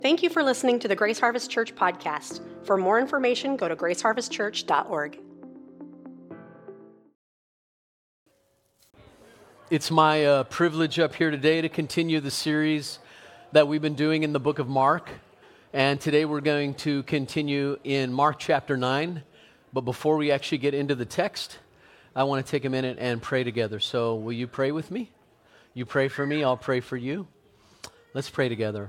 Thank you for listening to the Grace Harvest Church podcast. For more information, go to graceharvestchurch.org. It's my privilege up here today to continue the series that we've been doing in the book of Mark. And today we're going to continue in Mark chapter 9. But before we actually get into the text, I want to take a minute and pray together. So will you pray with me? You pray for me, I'll pray for you. Let's pray together.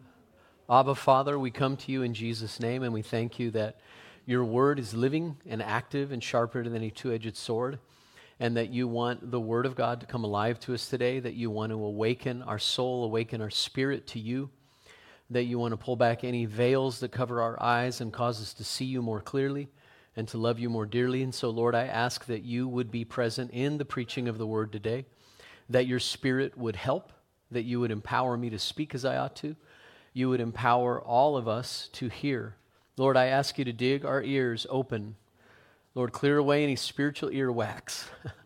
Abba, Father, we come to you in Jesus' name, and we thank you that your word is living and active and sharper than any two-edged sword, and that you want the word of God to come alive to us today, that you want to awaken our soul, awaken our spirit to you, that you want to pull back any veils that cover our eyes and cause us to see you more clearly and to love you more dearly. And so, Lord, I ask that you would be present in the preaching of the word today, that your spirit would help, that you would empower me to speak as I ought to, you would empower all of us to hear. Lord, I ask you to dig our ears open. Lord, clear away any spiritual earwax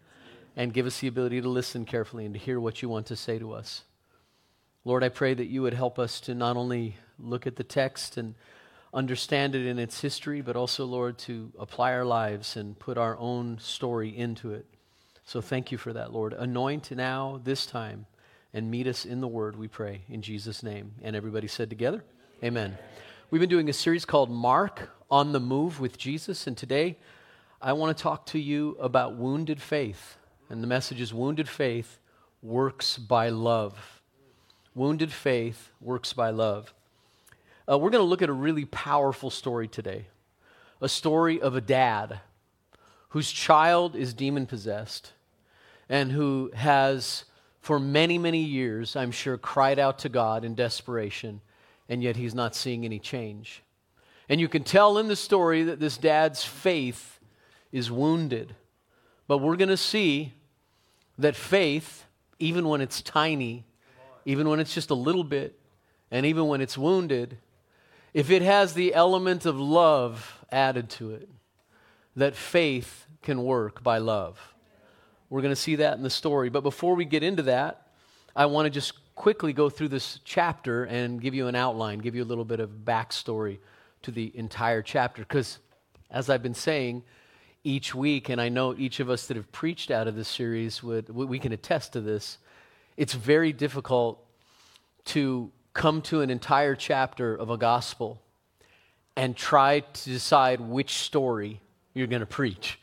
and give us the ability to listen carefully and to hear what you want to say to us. Lord, I pray that you would help us to not only look at the text and understand it in its history, but also, Lord, to apply our lives and put our own story into it. So thank you for that, Lord. Anoint now, this time, and meet us in the Word, we pray, in Jesus' name. And everybody said together, Amen. We've been doing a series called Mark, On the Move with Jesus, and today I want to talk to you about wounded faith. And the message is wounded faith works by love. Wounded faith works by love. We're going to look at a really powerful story today, a story of a dad whose child is demon-possessed and who has, for many, many years, I'm sure, cried out to God in desperation, and yet he's not seeing any change. And you can tell in the story that this dad's faith is wounded. But we're going to see that faith, even when it's tiny, even when it's just a little bit, and even when it's wounded, if it has the element of love added to it, that faith can work by love. We're going to see that in the story. But before we get into that, I want to just quickly go through this chapter and give you an outline, give you a little bit of backstory to the entire chapter. Because as I've been saying each week, and I know each of us that have preached out of this series, we can attest to this, it's very difficult to come to an entire chapter of a gospel and try to decide which story you're going to preach.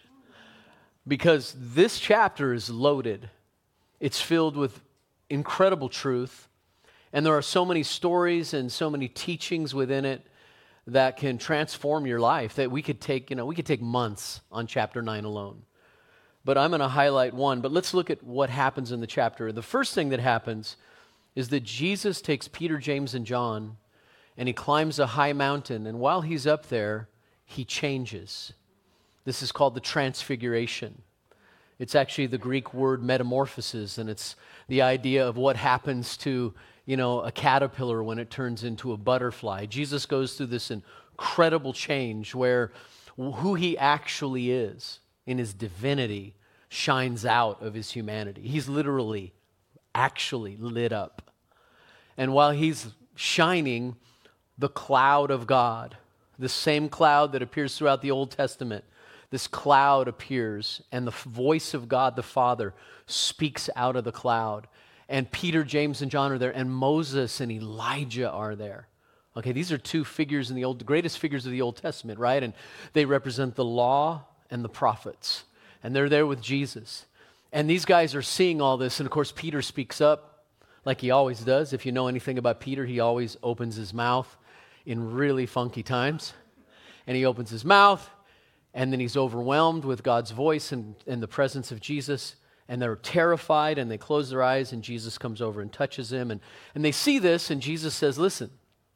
Because this chapter is loaded. It's filled with incredible truth. And there are so many stories and so many teachings within it that can transform your life that we could take months on chapter 9 alone. But I'm going to highlight one. But let's look at what happens in the chapter. The first thing that happens is that Jesus takes Peter, James, and John, and he climbs a high mountain. And while he's up there, he changes. This is called the Transfiguration. It's actually the Greek word metamorphosis, and it's the idea of what happens to, a caterpillar when it turns into a butterfly. Jesus goes through this incredible change where who he actually is in his divinity shines out of his humanity. He's literally, actually lit up. And while he's shining, the cloud of God, the same cloud that appears throughout the Old Testament, this cloud appears, and the voice of God the Father speaks out of the cloud. And Peter, James, and John are there, and Moses and Elijah are there. Okay, these are two figures in the greatest figures of the Old Testament, right? And they represent the law and the prophets. And they're there with Jesus. And these guys are seeing all this, and of course Peter speaks up like he always does. If you know anything about Peter, he always opens his mouth in really funky times. And he opens his mouth, and then he's overwhelmed with God's voice and the presence of Jesus, and they're terrified, and they close their eyes, and Jesus comes over and touches him, and they see this, and Jesus says, listen,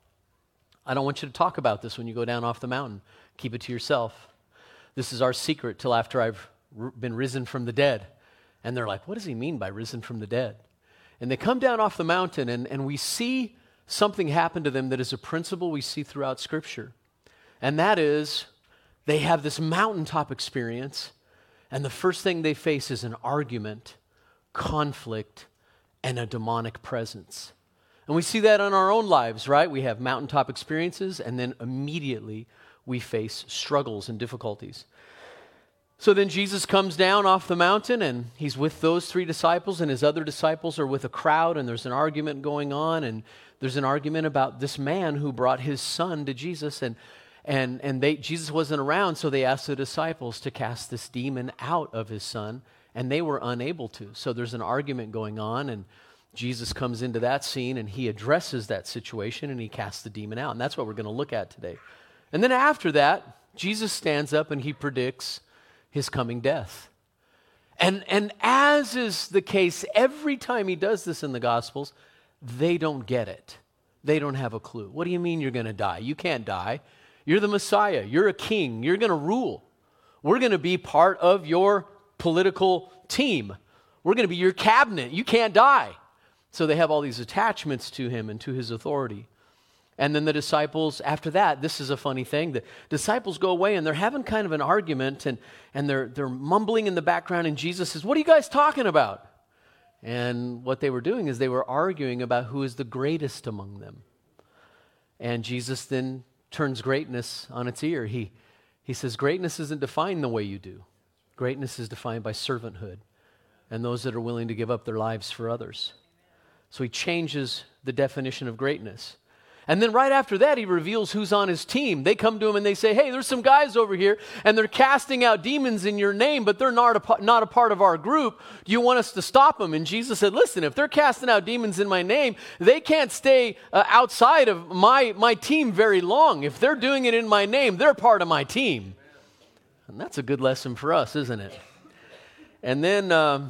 I don't want you to talk about this when you go down off the mountain. Keep it to yourself. This is our secret till after I've been risen from the dead. And they're like, what does he mean by risen from the dead? And they come down off the mountain, and we see something happen to them that is a principle we see throughout Scripture. And that is, they have this mountaintop experience, and the first thing they face is an argument, conflict, and a demonic presence. And we see that in our own lives, right? We have mountaintop experiences, and then immediately we face struggles and difficulties. So then Jesus comes down off the mountain, and he's with those 3 disciples, and his other disciples are with a crowd, and there's an argument going on, and there's an argument about this man who brought his son to Jesus, and Jesus wasn't around, so they asked the disciples to cast this demon out of his son, and they were unable to. So there's an argument going on, and Jesus comes into that scene, and he addresses that situation, and he casts the demon out. And that's what we're going to look at today. And then after that, Jesus stands up, and he predicts his coming death. And as is the case, every time he does this in the Gospels, they don't get it. They don't have a clue. What do you mean you're going to die? You can't die. You're the Messiah. You're a king. You're going to rule. We're going to be part of your political team. We're going to be your cabinet. You can't die. So they have all these attachments to him and to his authority. And then the disciples, after that, this is a funny thing. The disciples go away and they're having kind of an argument and they're mumbling in the background, and Jesus says, "What are you guys talking about?" And what they were doing is they were arguing about who is the greatest among them. And Jesus then turns greatness on its ear. He says, greatness isn't defined the way you do. Greatness is defined by servanthood and those that are willing to give up their lives for others. So he changes the definition of greatness. And then right after that, he reveals who's on his team. They come to him and they say, "Hey, there's some guys over here, and they're casting out demons in your name, but they're not a part of our group. Do you want us to stop them?" And Jesus said, "Listen, if they're casting out demons in my name, they can't stay outside of my team very long. If they're doing it in my name, they're part of my team." And that's a good lesson for us, isn't it? And then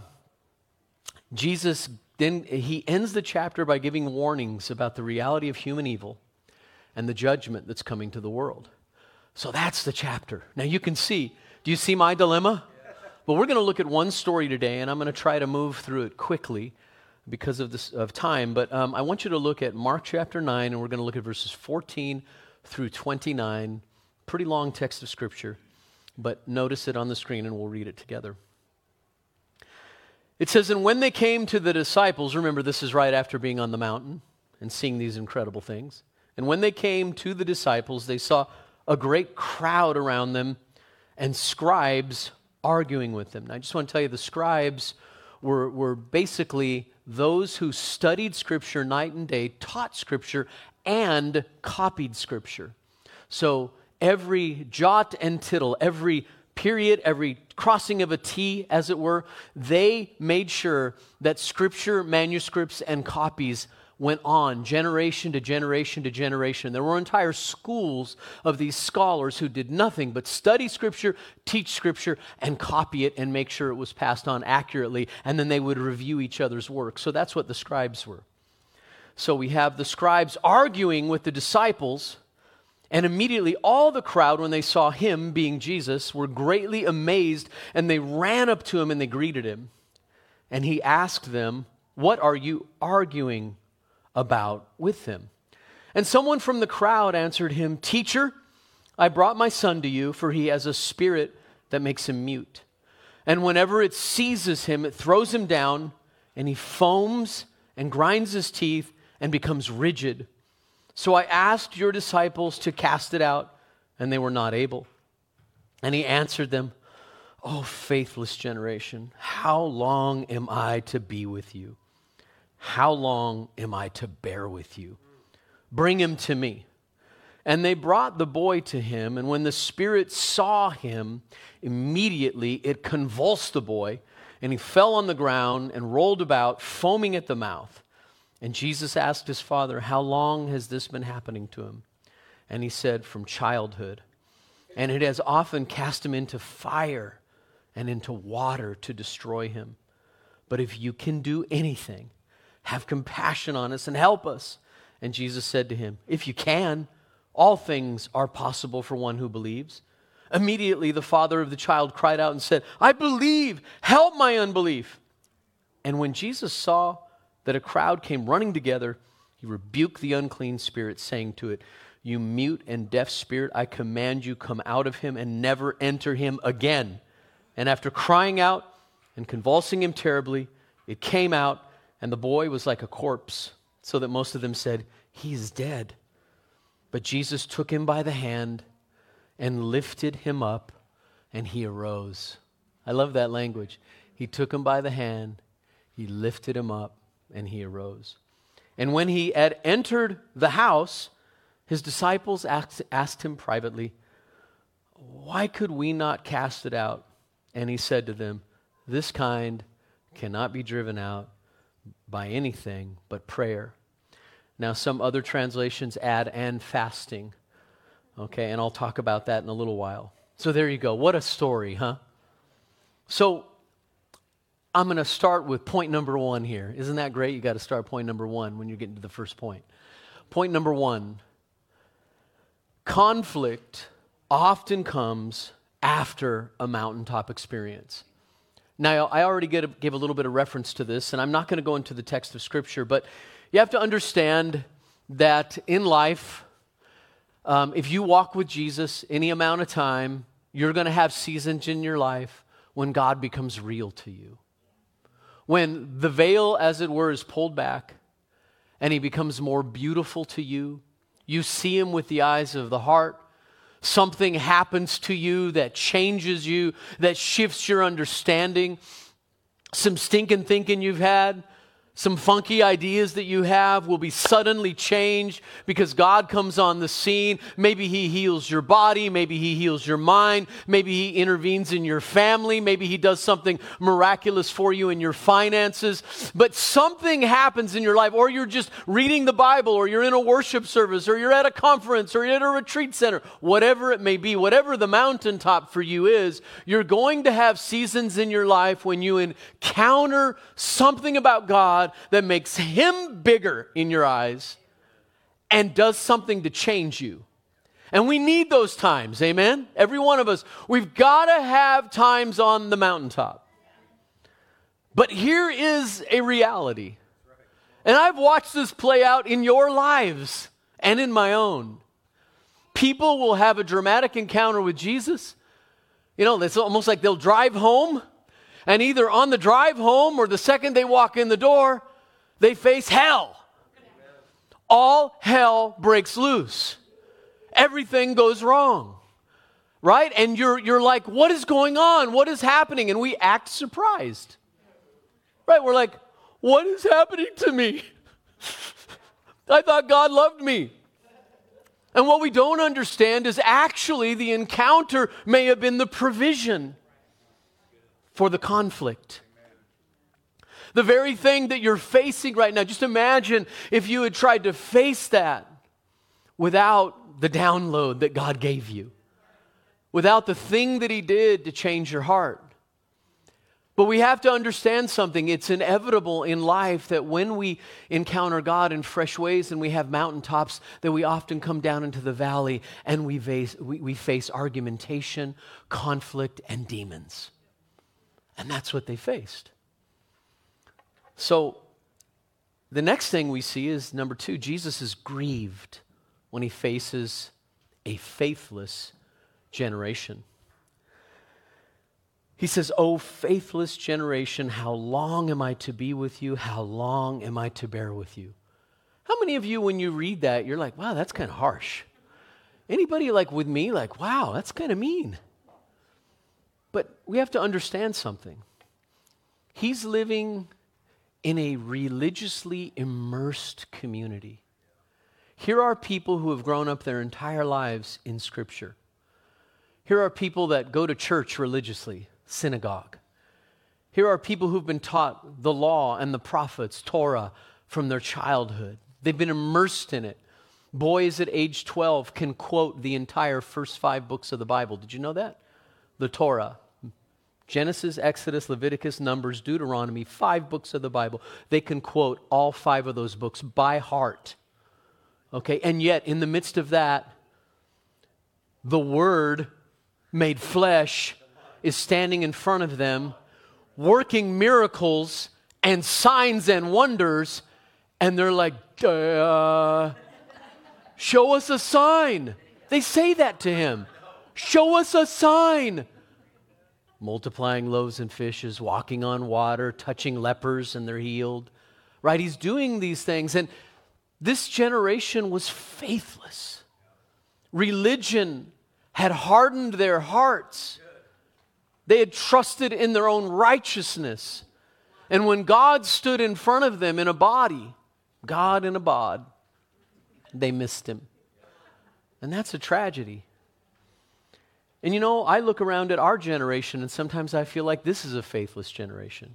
Jesus... Then he ends the chapter by giving warnings about the reality of human evil and the judgment that's coming to the world. So that's the chapter. Now you can see, do you see my dilemma? Well, we're going to look at one story today, and I'm going to try to move through it quickly because of time. But I want you to look at Mark chapter 9, and we're going to look at verses 14 through 29. Pretty long text of Scripture, but notice it on the screen, and we'll read it together. It says, "And when they came to the disciples," remember this is right after being on the mountain and seeing these incredible things. "And when they came to the disciples, they saw a great crowd around them and scribes arguing with them." Now I just want to tell you, the scribes were basically those who studied Scripture night and day, taught Scripture, and copied Scripture. So every jot and tittle, every period, every crossing of a T, as it were, they made sure that Scripture, manuscripts, and copies went on generation to generation to generation. There were entire schools of these scholars who did nothing but study Scripture, teach Scripture, and copy it and make sure it was passed on accurately, and then they would review each other's work. So that's what the scribes were. So we have the scribes arguing with the disciples. And immediately all the crowd, when they saw him, being Jesus, were greatly amazed, and they ran up to him and they greeted him. And he asked them, "What are you arguing about with him?" And someone from the crowd answered him, "Teacher, I brought my son to you, for he has a spirit that makes him mute. And whenever it seizes him, it throws him down, and he foams and grinds his teeth and becomes rigid. So I asked your disciples to cast it out, and they were not able." And he answered them, "O faithless generation, how long am I to be with you? How long am I to bear with you? Bring him to me." And they brought the boy to him, and when the spirit saw him, immediately it convulsed the boy, and he fell on the ground and rolled about, foaming at the mouth. And Jesus asked his father, "How long has this been happening to him?" And he said, "From childhood. And it has often cast him into fire and into water to destroy him. But if you can do anything, have compassion on us and help us." And Jesus said to him, "If you can, all things are possible for one who believes." Immediately the father of the child cried out and said, "I believe, help my unbelief." And when Jesus saw that a crowd came running together, he rebuked the unclean spirit, saying to it, "You mute and deaf spirit, I command you, come out of him and never enter him again." And after crying out and convulsing him terribly, it came out, and the boy was like a corpse, so that most of them said, "He is dead." But Jesus took him by the hand and lifted him up, and he arose. I love that language. He took him by the hand, he lifted him up, and he arose. And when he had entered the house, his disciples asked him privately, "Why could we not cast it out?" And he said to them, "This kind cannot be driven out by anything but prayer." Now, some other translations add "and fasting." Okay, and I'll talk about that in a little while. So there you go. What a story, huh? So I'm going to start with point number 1 here. Isn't that great? You got to start point number 1 when you're getting to the first point. Point number 1, conflict often comes after a mountaintop experience. Now, I already gave a little bit of reference to this, and I'm not going to go into the text of Scripture, but you have to understand that in life, if you walk with Jesus any amount of time, you're going to have seasons in your life when God becomes real to you. When the veil, as it were, is pulled back and he becomes more beautiful to you, you see him with the eyes of the heart. Something happens to you that changes you, that shifts your understanding. Some stinking thinking you've had, some funky ideas that you have will be suddenly changed because God comes on the scene. Maybe he heals your body. Maybe he heals your mind. Maybe he intervenes in your family. Maybe he does something miraculous for you in your finances. But something happens in your life, or you're just reading the Bible, or you're in a worship service, or you're at a conference, or you're at a retreat center, whatever it may be, whatever the mountaintop for you is, you're going to have seasons in your life when you encounter something about God that makes him bigger in your eyes and does something to change you. And we need those times, amen? Every one of us. We've got to have times on the mountaintop. But here is a reality. And I've watched this play out in your lives and in my own. People will have a dramatic encounter with Jesus. You know, it's almost like they'll drive home, and either on the drive home or the second they walk in the door, they face hell. All hell breaks loose. Everything goes wrong, right? And you're like, what is going on? What is happening? And we act surprised, right? We're like, what is happening to me? I thought God loved me. And what we don't understand is actually the encounter may have been the provision for the conflict. The very thing that you're facing right now, just imagine if you had tried to face that without the download that God gave you, without the thing that he did to change your heart. But we have to understand something. It's inevitable in life that when we encounter God in fresh ways and we have mountaintops, that we often come down into the valley and we face argumentation, conflict, and demons. And that's what they faced. So the next thing we see is number 2, Jesus is grieved when he faces a faithless generation. He says, "O faithless generation, how long am I to be with you? How long am I to bear with you?" How many of you, when you read that, you're like, wow, that's kind of harsh? Anybody like with me, like, wow, that's kind of mean? But we have to understand something. He's living in a religiously immersed community. Here are people who have grown up their entire lives in Scripture. Here are people that go to church religiously, synagogue. Here are people who've been taught the law and the prophets, Torah, from their childhood. They've been immersed in it. Boys at age 12 can quote the entire first 5 books of the Bible. Did you know that? The Torah. Genesis, Exodus, Leviticus, Numbers, Deuteronomy, 5 books of the Bible. They can quote all 5 of those books by heart. Okay, and yet in the midst of that, the Word made flesh is standing in front of them, working miracles and signs and wonders, and they're like, show us a sign. They say that to him. Show us a sign. Multiplying loaves and fishes, walking on water, touching lepers and they're healed. Right? He's doing these things. And This generation was faithless. Religion had hardened their hearts. They had trusted in their own righteousness. And when God stood in front of them in a body, God in a bod, they missed him. And that's a tragedy. And you know, I look around at our generation and sometimes I feel like this is a faithless generation.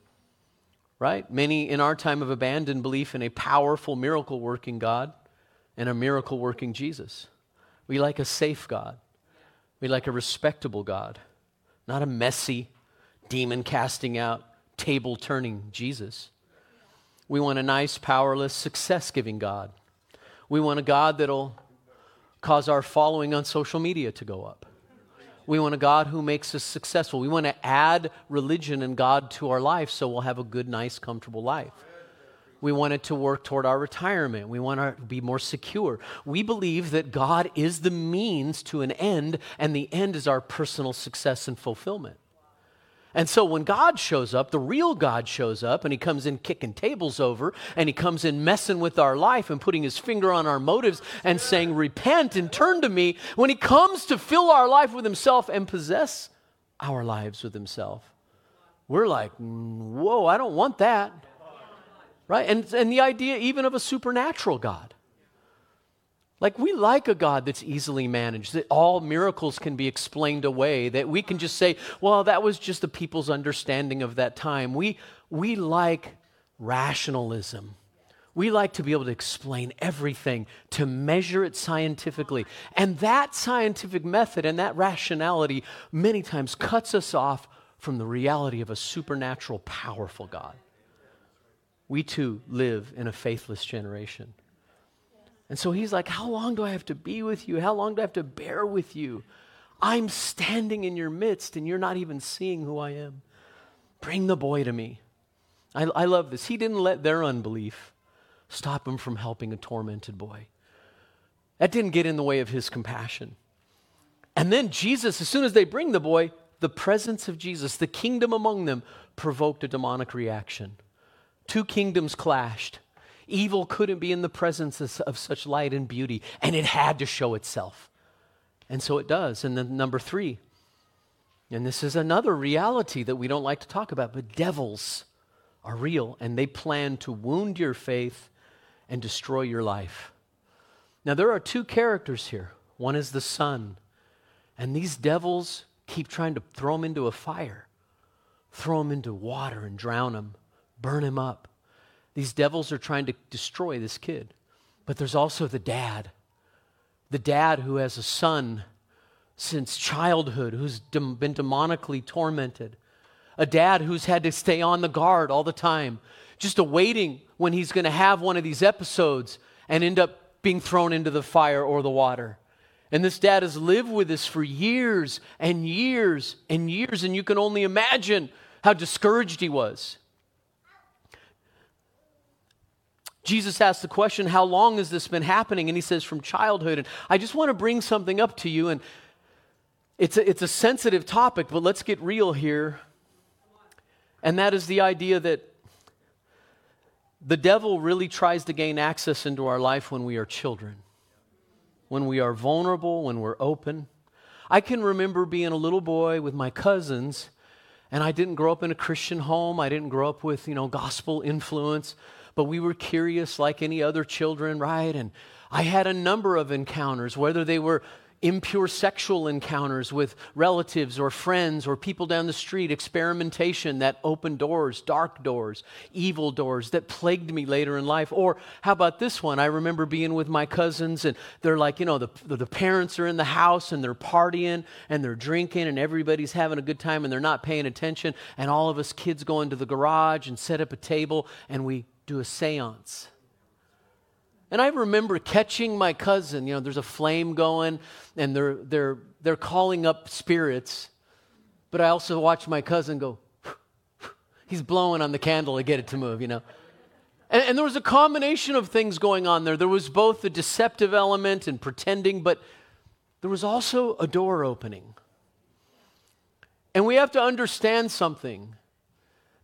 Right? Many in our time have abandoned belief in a powerful miracle-working God and a miracle-working Jesus. We like a safe God. We like a respectable God, not a messy, demon-casting out, table-turning Jesus. We want a nice, powerless, success-giving God. We want a God that'll cause our following on social media to go up. We want a God who makes us successful. We want to add religion and God to our life so we'll have a good, nice, comfortable life. We want it to work toward our retirement. We want to be more secure. We believe that God is the means to an end, and the end is our personal success and fulfillment. And so when God shows up, the real God shows up, and he comes in kicking tables over, and he comes in messing with our life and putting his finger on our motives and saying, repent and turn to me. When he comes to fill our life with himself and possess our lives with himself, we're like, whoa, I don't want that. Right? And the idea even of a supernatural God. Like, we like a God that's easily managed, that all miracles can be explained away, that we can just say, well, that was just the people's understanding of that time. We like rationalism. We like to be able to explain everything, to measure it scientifically. And that scientific method and that rationality many times cuts us off from the reality of a supernatural, powerful God. We too live in a faithless generation. And so he's like, how long do I have to be with you? How long do I have to bear with you? I'm standing in your midst and you're not even seeing who I am. Bring the boy to me. I love this. He didn't let their unbelief stop him from helping a tormented boy. That didn't get in the way of his compassion. And then Jesus, as soon as they bring the boy, the presence of Jesus, the kingdom among them, provoked a demonic reaction. Two kingdoms clashed. Evil couldn't be in the presence of such light and beauty, and it had to show itself. And so it does. And then number 3, and this is another reality that we don't like to talk about, but devils are real, and they plan to wound your faith and destroy your life. Now, there are 2 characters here. One is the son, and these devils keep trying to throw him into a fire, throw him into water and drown him, burn him up. These devils are trying to destroy this kid. But there's also the dad who has a son since childhood, who's been demonically tormented. A dad who's had to stay on the guard all the time, just awaiting when he's going to have one of these episodes and end up being thrown into the fire or the water. And this dad has lived with this for years and years and years, and you can only imagine how discouraged he was. Jesus asked the question, how long has this been happening? And he says, from childhood. And I just want to bring something up to you, and it's a sensitive topic, but let's get real here. And that is the idea that the devil really tries to gain access into our life when we are children, when we are vulnerable, when we're open. I can remember being a little boy with my cousins, and I didn't grow up in a Christian home. I didn't grow up with, gospel influence. But we were curious like any other children, right? And I had a number of encounters, whether they were impure sexual encounters with relatives or friends or people down the street, experimentation that opened doors, dark doors, evil doors that plagued me later in life. Or how about this one? I remember being with my cousins and they're like, the parents are in the house and they're partying and they're drinking and everybody's having a good time and they're not paying attention. And all of us kids go into the garage and set up a table and we do a seance. And I remember catching my cousin, there's a flame going and they're calling up spirits. But I also watched my cousin go, he's blowing on the candle to get it to move, And there was a combination of things going on there. There was both the deceptive element and pretending, but there was also a door opening. And we have to understand something.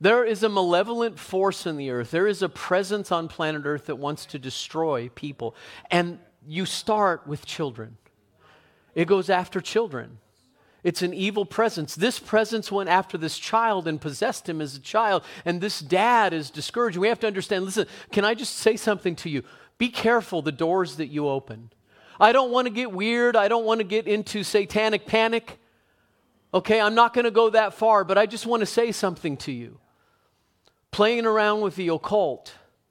There is a malevolent force in the earth. There is a presence on planet Earth that wants to destroy people. And you start with children. It goes after children. It's an evil presence. This presence went after this child and possessed him as a child. And this dad is discouraged. We have to understand, listen, can I just say something to you? Be careful the doors that you open. I don't want to get weird. I don't want to get into satanic panic. Okay, I'm not going to go that far, but I just want to say something to you. Playing around with the occult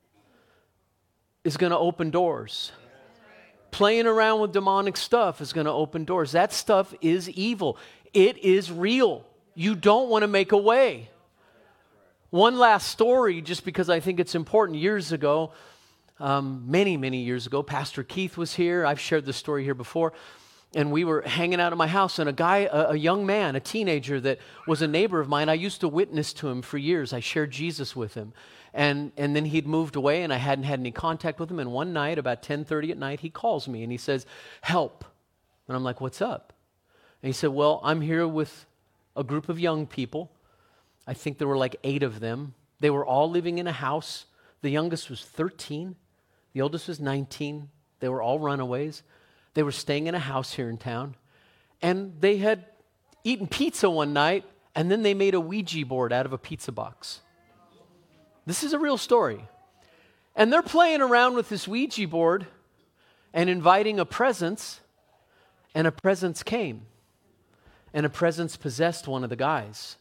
is going to open doors. Playing around with demonic stuff is going to open doors. That stuff is evil. It is real. You don't want to make a way. One last story, just because I think it's important. Years ago, many years ago, Pastor Keith was here. I've shared this story here before. And we were hanging out at my house, and a young man, a teenager that was a neighbor of mine, I used to witness to him for years. I shared Jesus with him. And then he'd moved away, and I hadn't had any contact with him. And one night, about 10:30 at night, he calls me, and he says, "Help." And I'm like, "What's up?" And he said, "Well, I'm here with a group of young people. I think there were like 8 of them. They were all living in a house. The youngest was 13. The oldest was 19. They were all runaways. They were staying in a house here in town. And they had eaten pizza one night, and then they made a Ouija board out of a pizza box." This is a real story. And they're playing around with this Ouija board and inviting a presence, and a presence came. And a presence possessed one of the guys.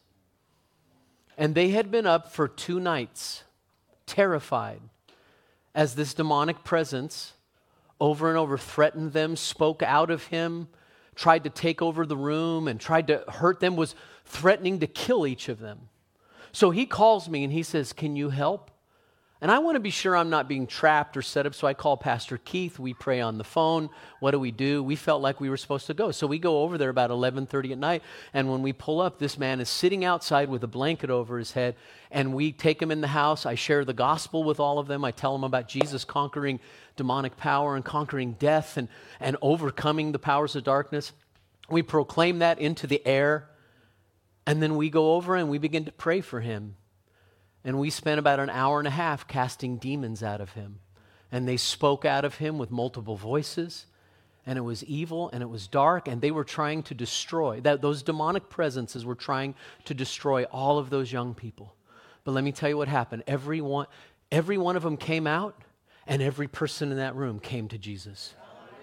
And they had been up for 2 nights, terrified, as this demonic presence over and over threatened them, spoke out of him, tried to take over the room, and tried to hurt them, was threatening to kill each of them. So he calls me and he says, "Can you help?" And I want to be sure I'm not being trapped or set up, so I call Pastor Keith. We pray on the phone. What do? We felt like we were supposed to go. So we go over there about 11:30 at night, and when we pull up, this man is sitting outside with a blanket over his head, and we take him in the house. I share the gospel with all of them. I tell them about Jesus conquering demonic power and conquering death and overcoming the powers of darkness. We proclaim that into the air, and then we go over and we begin to pray for him. And we spent about an hour and a half casting demons out of him. And they spoke out of him with multiple voices. And it was evil and it was dark. And they were trying to destroy, those demonic presences were trying to destroy all of those young people. But let me tell you what happened. Every one of them came out, and every person in that room came to Jesus.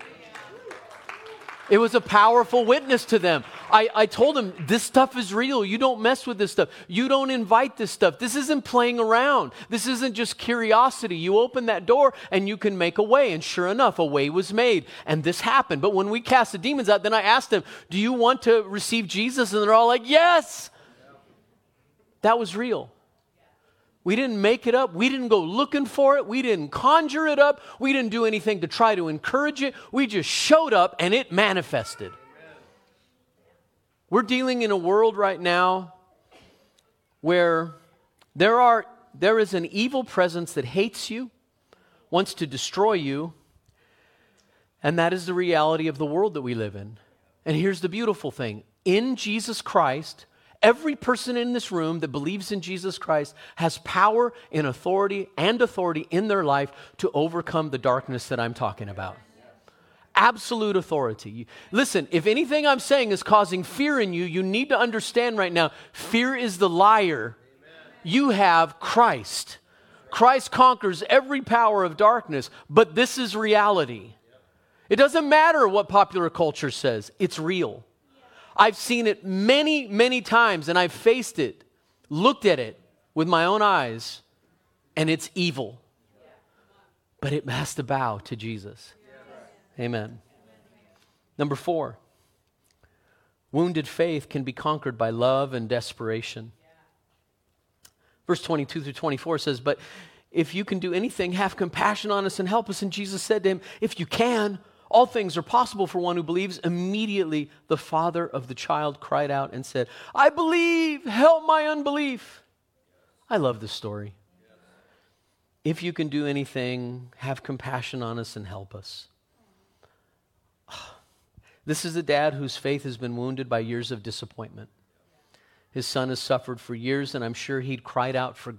It was a powerful witness to them. I told them, this stuff is real. You don't mess with this stuff. You don't invite this stuff. This isn't playing around. This isn't just curiosity. You open that door and you can make a way. And sure enough, a way was made. And this happened. But when we cast the demons out, then I asked them, "Do you want to receive Jesus?" And they're all like, "Yes." That was real. We didn't make it up. We didn't go looking for it. We didn't conjure it up. We didn't do anything to try to encourage it. We just showed up and it manifested. We're dealing in a world right now where there is an evil presence that hates you, wants to destroy you, and that is the reality of the world that we live in. And here's the beautiful thing. In Jesus Christ, every person in this room that believes in Jesus Christ has power and authority in their life to overcome the darkness that I'm talking about. Absolute authority. Listen, if anything I'm saying is causing fear in you, you need to understand right now, fear is the liar. You have Christ. Christ conquers every power of darkness, but this is reality. It doesn't matter what popular culture says. It's real. I've seen it many times, and I've faced it, looked at it with my own eyes, and it's evil. But it has to bow to Jesus. Amen. Number 4, wounded faith can be conquered by love and desperation. Verse 22 through 24 says, "But if you can do anything, have compassion on us and help us." And Jesus said to him, "If you can, all things are possible for one who believes." Immediately, the father of the child cried out and said, "I believe, help my unbelief." I love this story. If you can do anything, have compassion on us and help us. This is a dad whose faith has been wounded by years of disappointment. His son has suffered for years, and I'm sure he'd cried out to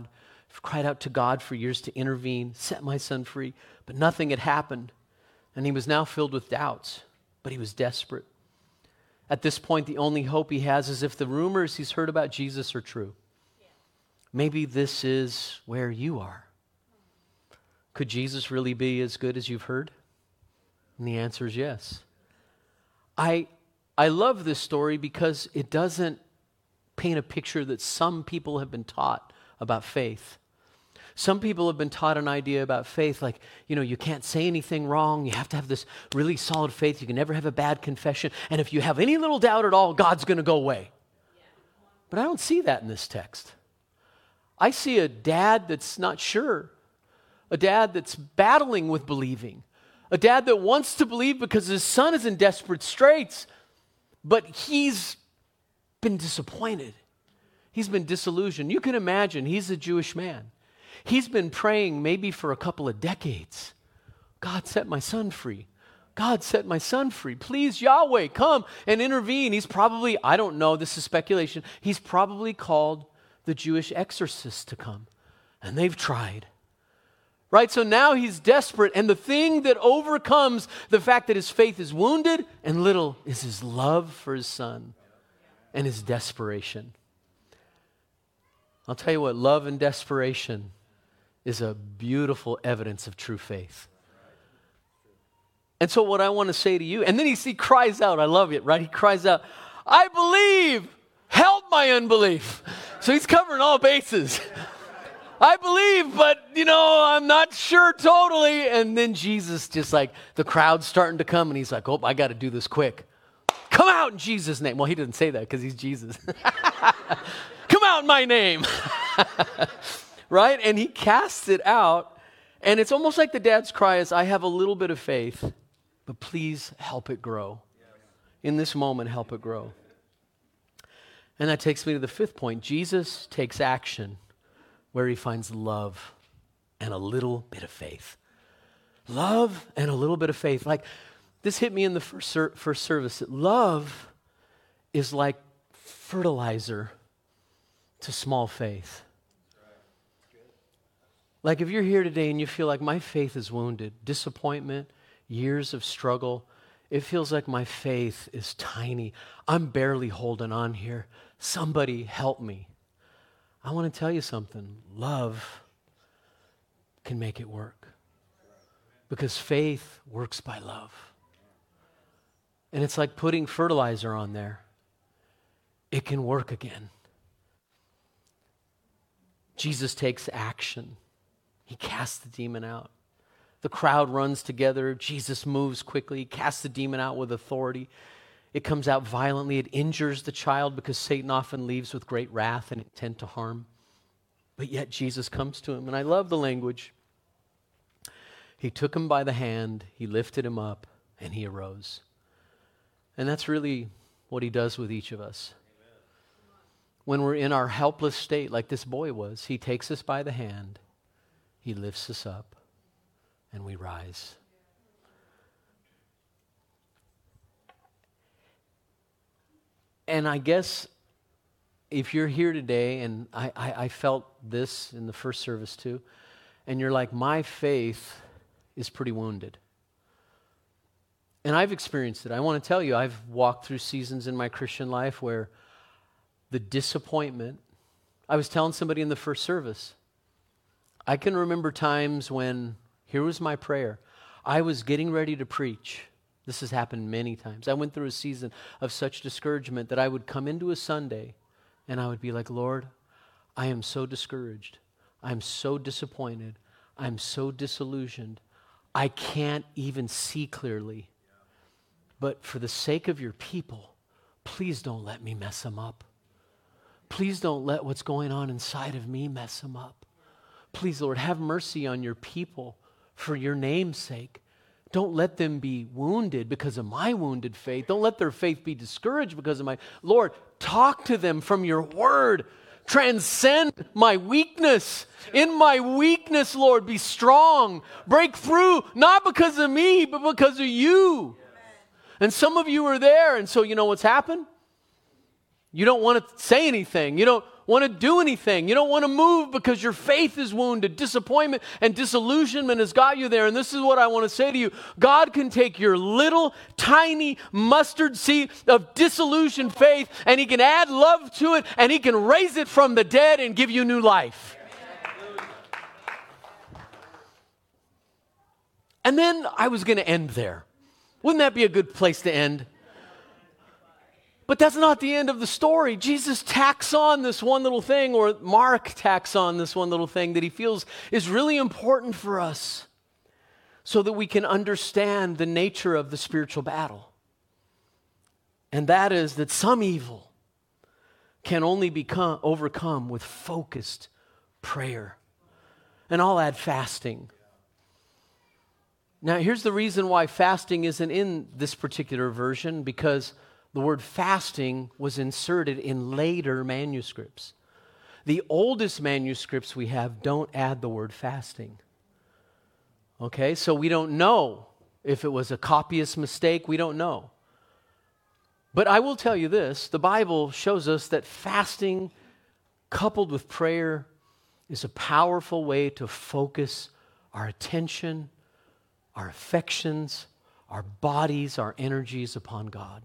God for years to intervene, set my son free, but nothing had happened. And he was now filled with doubts, but he was desperate. At this point, the only hope he has is if the rumors he's heard about Jesus are true. Maybe this is where you are. Could Jesus really be as good as you've heard? And the answer is yes. I love this story because it doesn't paint a picture that some people have been taught about faith. Some people have been taught an idea about faith like, you can't say anything wrong. You have to have this really solid faith. You can never have a bad confession. And if you have any little doubt at all, God's going to go away. But I don't see that in this text. I see a dad that's not sure. A dad that's battling with believing. A dad that wants to believe because his son is in desperate straits. But he's been disappointed. He's been disillusioned. You can imagine, he's a Jewish man. He's been praying maybe for a couple of decades. God, set my son free. God, set my son free. Please, Yahweh, come and intervene. He's probably, I don't know, this is speculation, he's probably called the Jewish exorcists to come. And they've tried. Right? So now he's desperate. And the thing that overcomes the fact that his faith is wounded and little is his love for his son and his desperation. I'll tell you what, love and desperation is a beautiful evidence of true faith. And so what I want to say to you, and then he cries out, I love it, right? He cries out, I believe, help my unbelief. So he's covering all bases. I believe, but, I'm not sure totally. And then Jesus just the crowd's starting to come, and he's like, I got to do this quick. Come out in Jesus' name. Well, he didn't say that because he's Jesus. Come out in my name. Right? And he casts it out. And it's almost like the dad's cry is, I have a little bit of faith, but please help it grow. In this moment, help it grow. And that takes me to the fifth point. Jesus takes action where he finds love and a little bit of faith. Love and a little bit of faith. This hit me in the first service. Love is like fertilizer to small faith. If you're here today and you feel like my faith is wounded, disappointment, years of struggle, it feels like my faith is tiny. I'm barely holding on here. Somebody help me. I want to tell you something. Love can make it work. Because faith works by love. And it's like putting fertilizer on there. It can work again. Jesus takes action. He casts the demon out. The crowd runs together. Jesus moves quickly, casts the demon out with authority. It comes out violently. It injures the child because Satan often leaves with great wrath and intent to harm. But yet Jesus comes to him. And I love the language. He took him by the hand, he lifted him up, and he arose. And that's really what he does with each of us. When we're in our helpless state, like this boy was, he takes us by the hand, he lifts us up, and we rise. And I guess if you're here today, and I felt this in the first service too, and you're like, my faith is pretty wounded. And I've experienced it. I want to tell you, I've walked through seasons in my Christian life where the disappointment, I was telling somebody in the first service, I can remember times when, here was my prayer, I was getting ready to preach. This has happened many times. I went through a season of such discouragement that I would come into a Sunday and I would be like, Lord, I am so discouraged. I'm so disappointed. I'm so disillusioned. I can't even see clearly. But for the sake of your people, please don't let me mess them up. Please don't let what's going on inside of me mess them up. Please, Lord, have mercy on your people for your name's sake. Don't let them be wounded because of my wounded faith. Don't let their faith be discouraged because of my... Lord, talk to them from your word. Transcend my weakness. In my weakness, Lord, be strong. Break through, not because of me, but because of you. And some of you are there, and so you know what's happened? You don't want to say anything. You don't want to do anything. You don't want to move because your faith is wounded. Disappointment and disillusionment has got you there. And this is what I want to say to you. God can take your little tiny mustard seed of disillusioned faith and He can add love to it and He can raise it from the dead and give you new life. And then I was going to end there. Wouldn't that be a good place to end? But that's not the end of the story. Jesus tacks on this one little thing, or Mark tacks on this one little thing that he feels is really important for us so that we can understand the nature of the spiritual battle. And that is that some evil can only be overcome with focused prayer. And I'll add fasting. Now, here's the reason why fasting isn't in this particular version, because the word fasting was inserted in later manuscripts. The oldest manuscripts we have don't add the word fasting. Okay, so we don't know if it was a copyist mistake. We don't know. But I will tell you this, the Bible shows us that fasting coupled with prayer is a powerful way to focus our attention, our affections, our bodies, our energies upon God.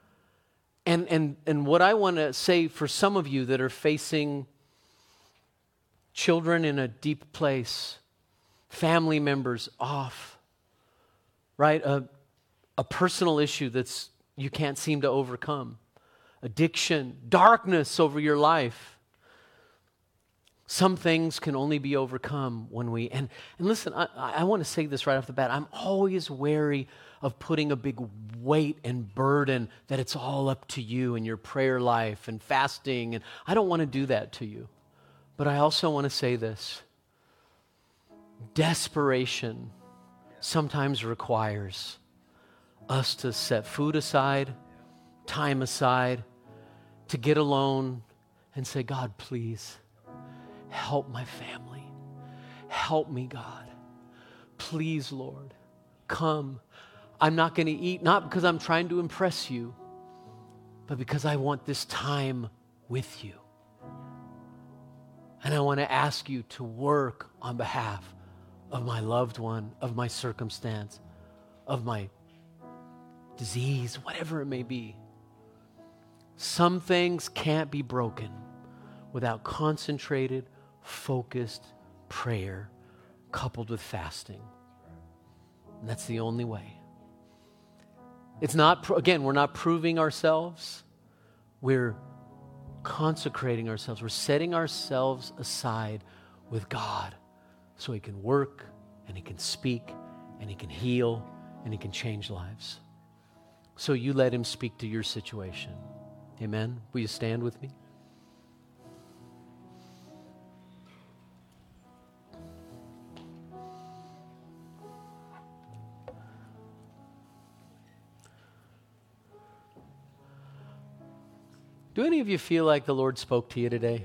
And what I want to say for some of you that are facing children in a deep place, family members off, right? A personal issue that's you can't seem to overcome, addiction, darkness over your life. Some things can only be overcome when we, and listen, I want to say this right off the bat. I'm always wary of putting a big weight and burden that it's all up to you and your prayer life and fasting. And I don't want to do that to you. But I also want to say this. Desperation sometimes requires us to set food aside, time aside, to get alone and say, God, please, help my family. Help me, God. Please, Lord, come. I'm not going to eat, not because I'm trying to impress you, but because I want this time with you. And I want to ask you to work on behalf of my loved one, of my circumstance, of my disease, whatever it may be. Some things can't be broken without concentrated, focused prayer coupled with fasting. And that's the only way. It's not, again, we're not proving ourselves. We're consecrating ourselves. We're setting ourselves aside with God so He can work and He can speak and He can heal and He can change lives. So you let Him speak to your situation. Amen? Will you stand with me? Do any of you feel like the Lord spoke to you today?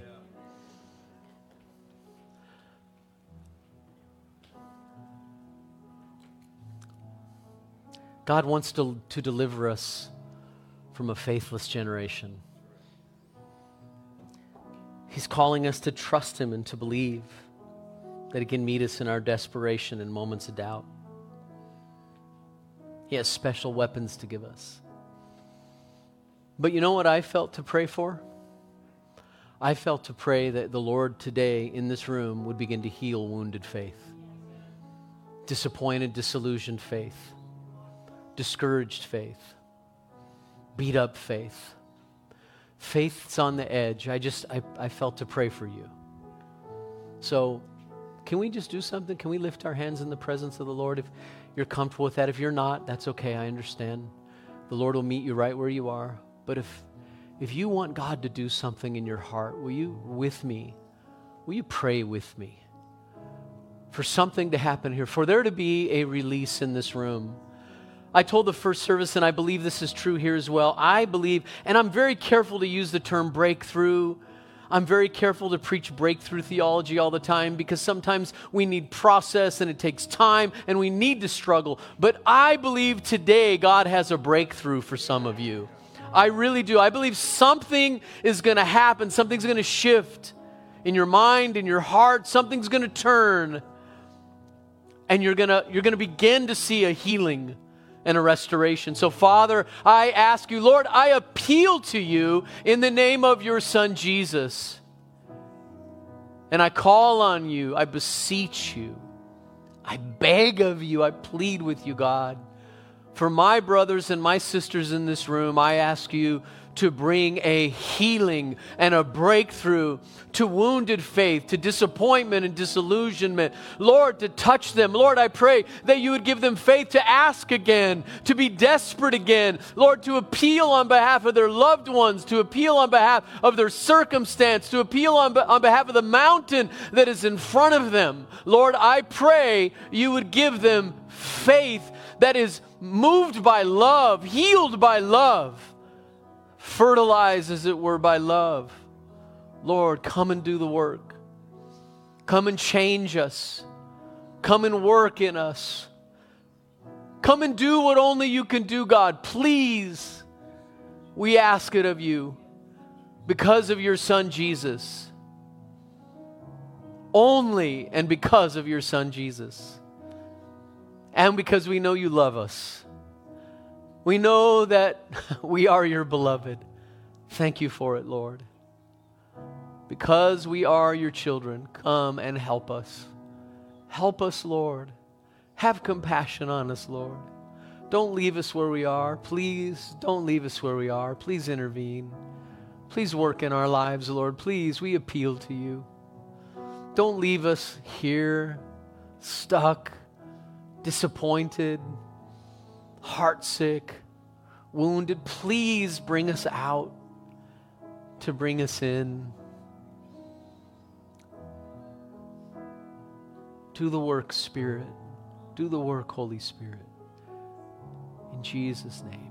God wants to deliver us from a faithless generation. He's calling us to trust Him and to believe that He can meet us in our desperation and moments of doubt. He has special weapons to give us. But you know what I felt to pray for? I felt to pray that the Lord today in this room would begin to heal wounded faith, disappointed, disillusioned faith, discouraged faith, beat up faith. Faith's on the edge. I felt to pray for you. So can we just do something? Can we lift our hands in the presence of the Lord? If you're comfortable with that. If you're not, that's okay. I understand. The Lord will meet you right where you are. But if you want God to do something in your heart, will you pray with me for something to happen here, for there to be a release in this room? I told the first service, and I believe this is true here as well. I believe, and I'm very careful to use the term breakthrough. I'm very careful to preach breakthrough theology all the time because sometimes we need process and it takes time and we need to struggle. But I believe today God has a breakthrough for some of you. I really do. I believe something is going to happen. Something's going to shift in your mind, in your heart. Something's going to turn. And you're going to begin to see a healing and a restoration. So, Father, I ask you, Lord, I appeal to you in the name of your Son, Jesus. And I call on you. I beseech you. I beg of you. I plead with you, God. For my brothers and my sisters in this room, I ask you to bring a healing and a breakthrough to wounded faith, to disappointment and disillusionment. Lord, to touch them. Lord, I pray that you would give them faith to ask again, to be desperate again. Lord, to appeal on behalf of their loved ones, to appeal on behalf of their circumstance, to appeal on behalf of the mountain that is in front of them. Lord, I pray you would give them faith that is moved by love, healed by love, fertilized, as it were, by love. Lord, come and do the work. Come and change us. Come and work in us. Come and do what only you can do, God. Please, we ask it of you because of your Son, Jesus. Only and because of your Son, Jesus. And because we know you love us. We know that we are your beloved. Thank you for it, Lord. Because we are your children, come and help us. Help us, Lord. Have compassion on us, Lord. Don't leave us where we are. Please, don't leave us where we are. Please intervene. Please work in our lives, Lord. Please, we appeal to you. Don't leave us here, stuck, disappointed, heartsick, wounded. Please bring us out to bring us in. Do the work, Spirit. Do the work, Holy Spirit. In Jesus' name.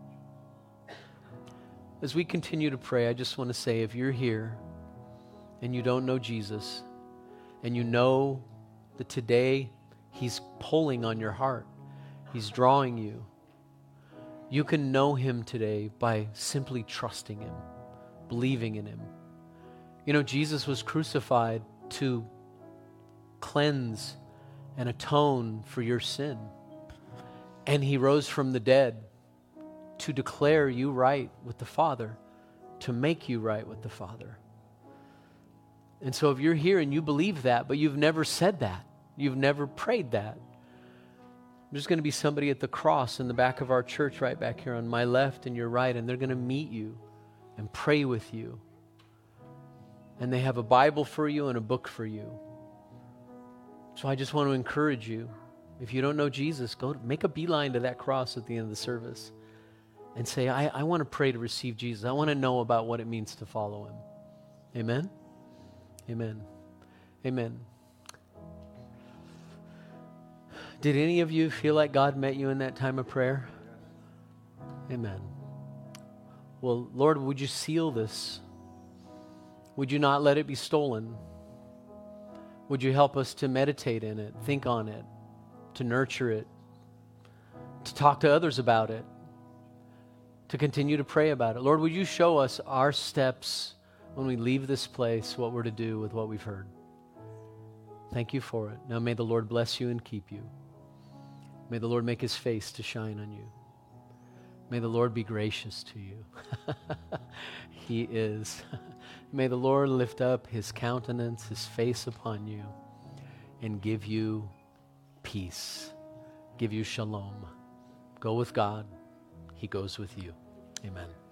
As we continue to pray, I just want to say, if you're here and you don't know Jesus, and you know that today He's pulling on your heart, He's drawing you, you can know Him today by simply trusting Him, believing in Him. You know, Jesus was crucified to cleanse and atone for your sin. And He rose from the dead to declare you right with the Father, to make you right with the Father. And so if you're here and you believe that, but you've never said that, you've never prayed that, there's going to be somebody at the cross in the back of our church right back here on my left and your right, and they're going to meet you and pray with you. And they have a Bible for you and a book for you. So I just want to encourage you, if you don't know Jesus, go make a beeline to that cross at the end of the service and say, I want to pray to receive Jesus. I want to know about what it means to follow Him. Amen? Amen. Amen. Did any of you feel like God met you in that time of prayer? Amen. Well, Lord, would you seal this? Would you not let it be stolen? Would you help us to meditate in it, think on it, to nurture it, to talk to others about it, to continue to pray about it? Lord, would you show us our steps when we leave this place, what we're to do with what we've heard? Thank you for it. Now may the Lord bless you and keep you. May the Lord make His face to shine on you. May the Lord be gracious to you. He is. May the Lord lift up His countenance, His face upon you, and give you peace, give you shalom. Go with God. He goes with you. Amen.